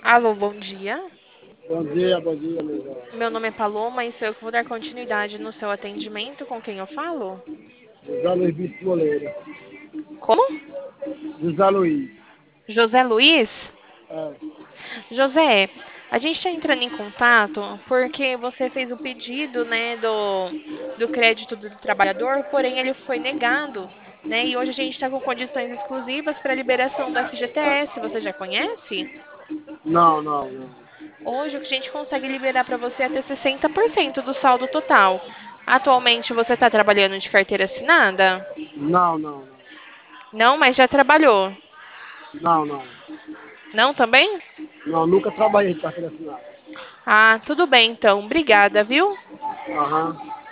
Alô, bom dia. Bom dia, amiga. Meu nome é Paloma e sou eu que vou dar continuidade no seu atendimento. Com quem eu falo? José Luiz Bispo Goleiro. Como? José Luiz. José Luiz? É. José, a gente está entrando em contato porque você fez o pedido, né, do crédito do trabalhador, porém ele foi negado, né? E hoje a gente está com condições exclusivas para liberação do FGTS. Você já conhece? Não, não, não. Hoje o que a gente consegue liberar para você é até 60% do saldo total. Atualmente você está trabalhando de carteira assinada? Não, não, não. Não, mas já trabalhou. Não, não. Não também? Não, nunca trabalhei de carteira assinada. Ah, tudo bem então. Obrigada, viu? Aham.